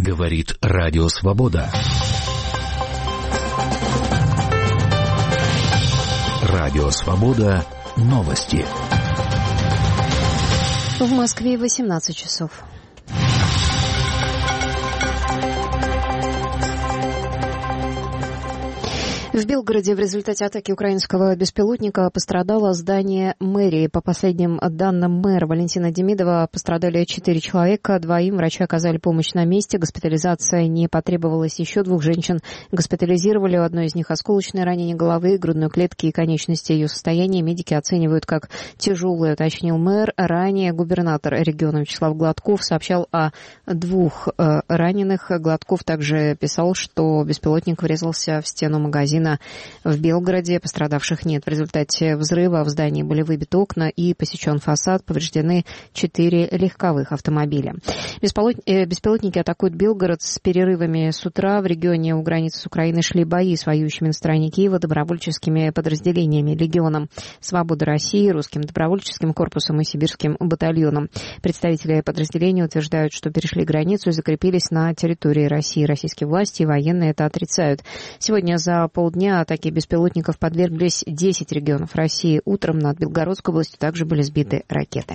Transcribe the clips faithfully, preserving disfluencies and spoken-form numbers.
Говорит Радио Свобода. Радио Свобода. Новости. В Москве восемнадцать часов. В Белгороде в результате атаки украинского беспилотника пострадало здание мэрии. По последним данным мэра Валентина Демидова, пострадали четыре человека. Двоим врачи оказали помощь на месте. Госпитализация не потребовалась. Еще двух женщин госпитализировали. У одной из них осколочное ранение головы, грудной клетки и конечности. Ее состояние медики оценивают как тяжелое, уточнил мэр. Ранее губернатор региона Вячеслав Гладков сообщал о двух э, раненых. Гладков также писал, что беспилотник врезался в стену магазина в Белгороде. Пострадавших нет. В результате взрыва в здании были выбиты окна и посечен фасад. Повреждены четыре легковых автомобиля. Беспилотники атакуют Белгород с перерывами с утра. В регионе у границы с Украиной шли бои с воюющими на стороне Киева добровольческими подразделениями Легионом Свободы России, Русским добровольческим корпусом и Сибирским батальоном. Представители подразделений утверждают, что перешли границу и закрепились на территории России. Российские власти и военные это отрицают. Сегодня за полдня Дня атаки беспилотников подверглись десять регионов России. Утром над Белгородской областью также были сбиты ракеты.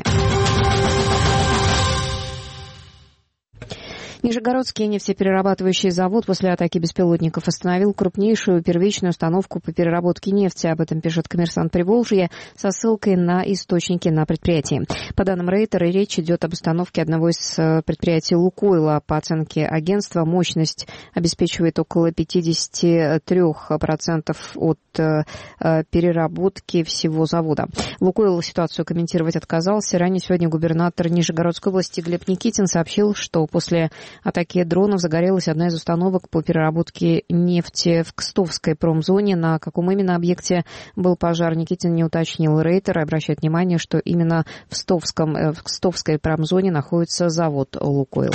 Нижегородский нефтеперерабатывающий завод после атаки беспилотников остановил крупнейшую первичную установку по переработке нефти. Об этом пишет «Коммерсант Приволжья» со ссылкой на источники на предприятии. По данным Рейтера, речь идет об установке одного из предприятий «Лукойла». По оценке агентства, мощность обеспечивает около пятьдесят три процента от переработки всего завода. «Лукойл» ситуацию комментировать отказался. Ранее сегодня губернатор Нижегородской области Глеб Никитин сообщил, что после атаки дронов загорелась одна из установок по переработке нефти в Кстовской промзоне. На каком именно объекте был пожар, Никитин не уточнил. Рейтер обращает внимание, что именно в, Кстовском, в Кстовской промзоне находится завод «Лукойл».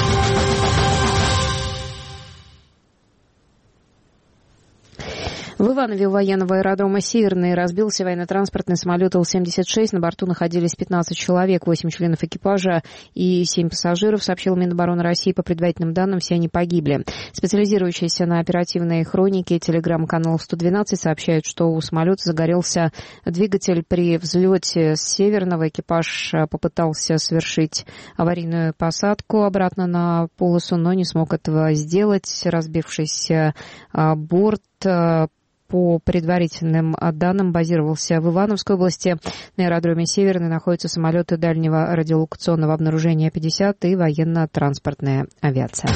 В Иванове у военного аэродрома «Северный» разбился военно-транспортный самолет Ил семьдесят шесть. На борту находились пятнадцать человек, восемь членов экипажа и семь пассажиров, сообщил Минобороны России. По предварительным данным, все они погибли. Специализирующийся на оперативной хронике телеграм-канал сто двенадцать сообщает, что у самолета загорелся двигатель при взлете с Северного. Экипаж попытался совершить аварийную посадку обратно на полосу, но не смог этого сделать. Разбившийся борт по предварительным данным базировался в Ивановской области. На аэродроме «Северный» находятся самолеты дальнего радиолокационного обнаружения пятьдесят и военно-транспортная авиация.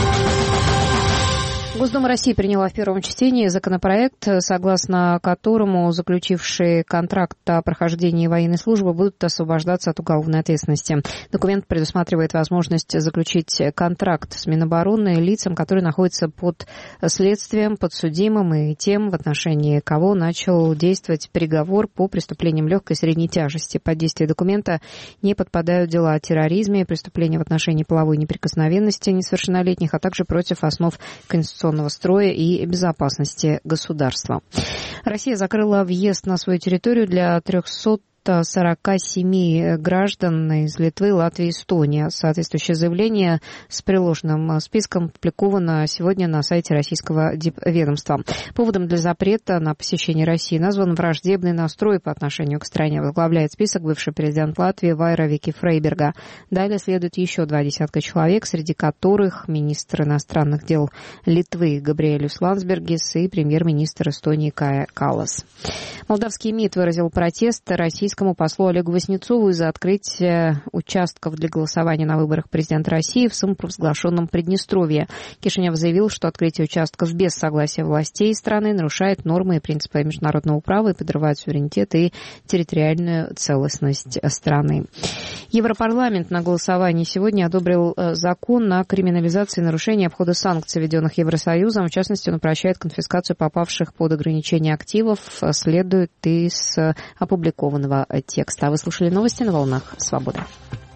Госдума России приняла в первом чтении законопроект, согласно которому заключившие контракт о прохождении военной службы будут освобождаться от уголовной ответственности. Документ предусматривает возможность заключить контракт с Минобороны лицам, которые находятся под следствием, подсудимым и тем, в отношении кого начал действовать приговор по преступлениям легкой и средней тяжести. Под действие документа не подпадают дела о терроризме, преступления в отношении половой неприкосновенности несовершеннолетних, а также против основ конституционного строя и безопасности государства. Россия закрыла въезд на свою территорию для трехсот сорок семь граждан из Литвы, Латвии и Эстонии. Соответствующее заявление с приложенным списком опубликовано сегодня на сайте российского дипведомства. Поводом для запрета на посещение России назван враждебный настрой по отношению к стране. Возглавляет список бывший президент Латвии Вайра Вики Фрейберга. Далее следует еще два десятка человек, среди которых министр иностранных дел Литвы Габриэлюс Ландсбергис и премьер-министр Эстонии Кая Каллас. Молдавский МИД выразил протест российскому послу Олегу Васнецову из-за открытия участков для голосования на выборах президента России в самопровозглашенном Приднестровье. Кишинев заявил, что открытие участков без согласия властей страны нарушает нормы и принципы международного права и подрывает суверенитет и территориальную целостность страны. Европарламент на голосовании сегодня одобрил закон о криминализации нарушения обхода санкций, введенных Евросоюзом. В частности, он упрощает конфискацию попавших под ограничение активов, следует из опубликованного текста. А вы слушали новости на волнах «Свобода».